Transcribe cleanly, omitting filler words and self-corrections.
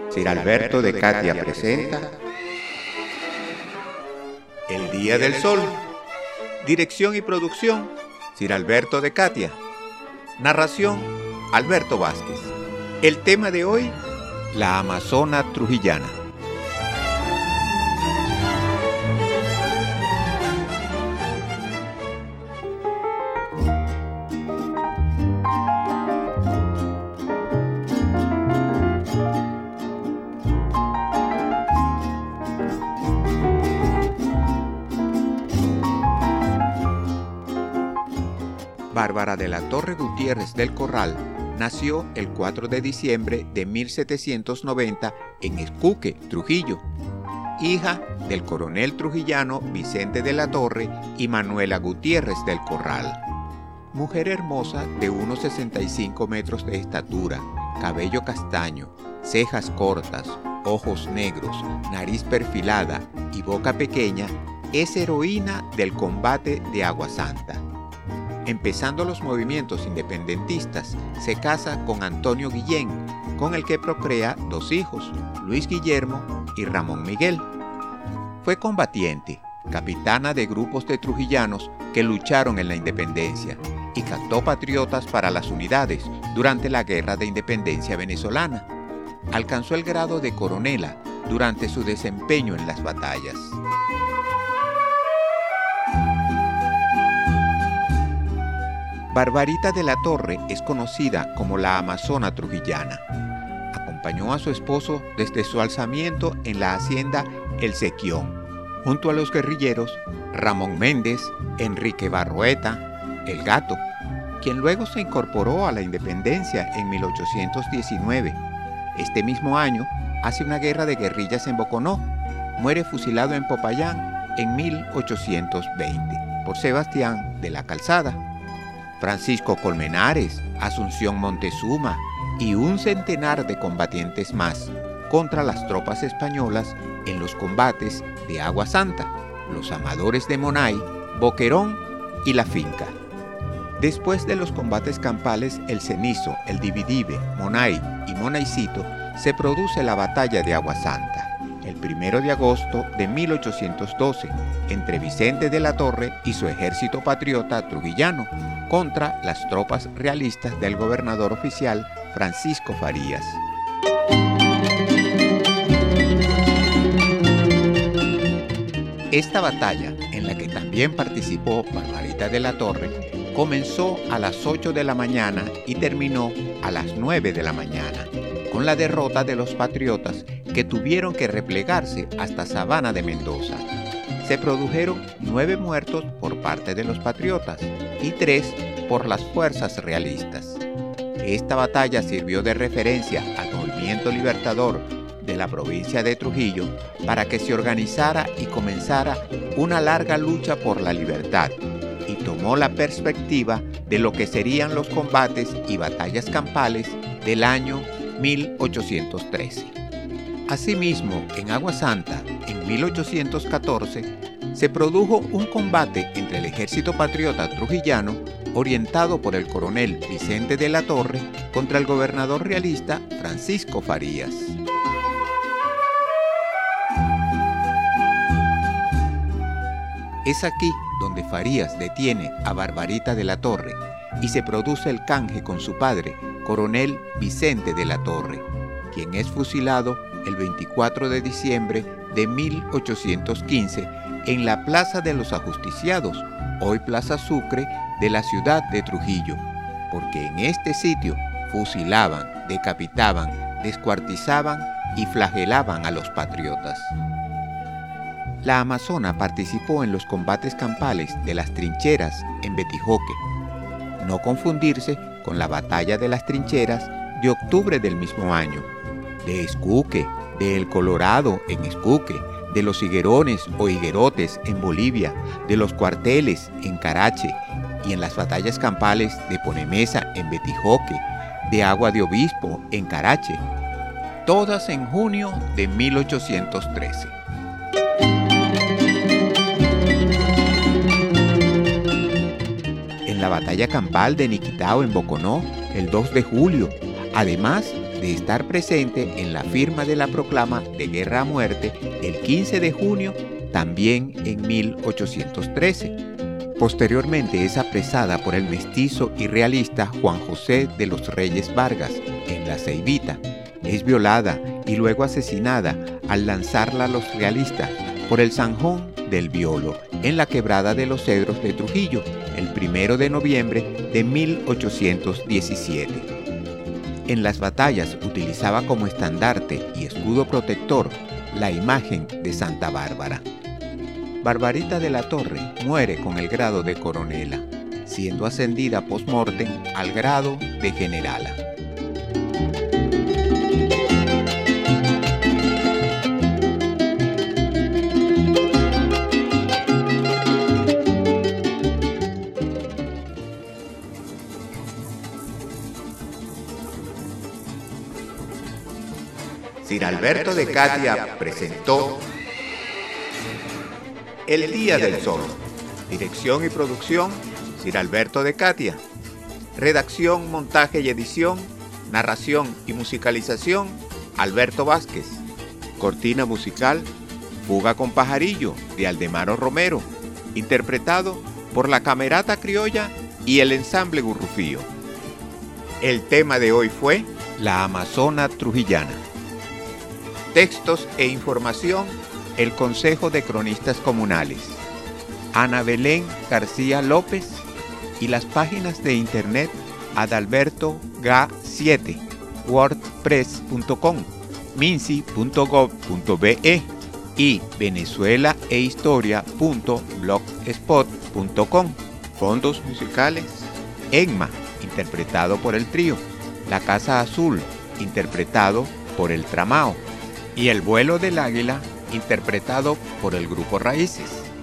Sir Alberto de Catia presenta El Día del Sol. Dirección y producción, Sir Alberto de Catia. Narración, Alberto Vázquez. El tema de hoy, la Amazona trujillana. Bárbara de la Torre Gutiérrez del Corral nació el 4 de diciembre de 1790 en Escuque, Trujillo, hija del coronel trujillano Vicente de la Torre y Manuela Gutiérrez del Corral. Mujer hermosa de unos 65 metros de estatura, cabello castaño, cejas cortas, ojos negros, nariz perfilada y boca pequeña, es heroína del combate de Agua Santa. Empezando los movimientos independentistas, se casa con Antonio Guillén, con el que procrea dos hijos, Luis Guillermo y Ramón Miguel. Fue combatiente, capitana de grupos de trujillanos que lucharon en la independencia y captó patriotas para las unidades durante la Guerra de Independencia venezolana. Alcanzó el grado de coronela durante su desempeño en las batallas. Barbarita de la Torre es conocida como la Amazona trujillana. Acompañó a su esposo desde su alzamiento en la hacienda El Sequión, junto a los guerrilleros Ramón Méndez, Enrique Barroeta, El Gato, quien luego se incorporó a la independencia en 1819. Este mismo año hace una guerra de guerrillas en Boconó. Muere fusilado en Popayán en 1820 por Sebastián de la Calzada. Francisco Colmenares, Asunción Montezuma y un centenar de combatientes más contra las tropas españolas en los combates de Agua Santa, los Amadores de Monay, Boquerón y La Finca. Después de los combates campales El Cenizo, El Dividive, Monay y Monaycito, se produce la batalla de Agua Santa, el 1 de agosto de 1812, entre Vicente de la Torre y su ejército patriota trujillano, contra las tropas realistas del gobernador oficial Francisco Farías. Esta batalla, en la que también participó Barbarita de la Torre, comenzó a las 8 de la mañana y terminó a las 9 de la mañana, con la derrota de los patriotas que tuvieron que replegarse hasta Sabana de Mendoza. Se produjeron 9 muertos por parte de los patriotas y 3 por las fuerzas realistas. Esta batalla sirvió de referencia al movimiento libertador de la provincia de Trujillo para que se organizara y comenzara una larga lucha por la libertad, y tomó la perspectiva de lo que serían los combates y batallas campales del año 1813. Asimismo, en Agua Santa, en 1814, se produjo un combate entre el ejército patriota trujillano, orientado por el coronel Vicente de la Torre, contra el gobernador realista Francisco Farías. Es aquí donde Farías detiene a Barbarita de la Torre y se produce el canje con su padre, coronel Vicente de la Torre, quien es fusilado el 24 de diciembre de 1815 en la Plaza de los Ajusticiados, hoy Plaza Sucre, de la ciudad de Trujillo, porque en este sitio fusilaban, decapitaban, descuartizaban y flagelaban a los patriotas. La Amazona participó en los combates campales de las Trincheras en Betijoque, no confundirse con la Batalla de las Trincheras de octubre del mismo año, de Escuque, de El Colorado en Escuque, de los Higuerones o Higuerotes en Bolivia, de los Cuarteles en Carache y en las batallas campales de Ponemesa en Betijoque, de Agua de Obispo en Carache, todas en junio de 1813. En la batalla campal de Niquitao en Boconó, el 2 de julio, además de estar presente en la firma de la proclama de guerra a muerte el 15 de junio, también en 1813. Posteriormente es apresada por el mestizo y realista Juan José de los Reyes Vargas en La Ceibita. Es violada y luego asesinada al lanzarla a los realistas por el Zanjón del Violo en la Quebrada de los Cedros de Trujillo el 1 de noviembre de 1817. En las batallas utilizaba como estandarte y escudo protector la imagen de Santa Bárbara. Barbarita de la Torre muere con el grado de coronela, siendo ascendida post-mortem al grado de generala. Sir Alberto de Catia presentó El Día del Sol. Dirección y producción, Sir Alberto de Catia. Redacción, montaje y edición, narración y musicalización, Alberto Vázquez. Cortina musical, Fuga con Pajarillo, de Aldemaro Romero, interpretado por la Camerata Criolla y el Ensamble Gurrufío. El tema de hoy fue La Amazona Trujillana. Textos e información, el Consejo de Cronistas Comunales, Ana Belén García López, y las páginas de internet Adalberto Ga7, wordpress.com, minsi.gov.be y venezuelaehistoria.blogspot.com. Fondos musicales, Enma, interpretado por el trío, La Casa Azul, interpretado por el Tramao, y El Vuelo del Águila, interpretado por el Grupo Raíces.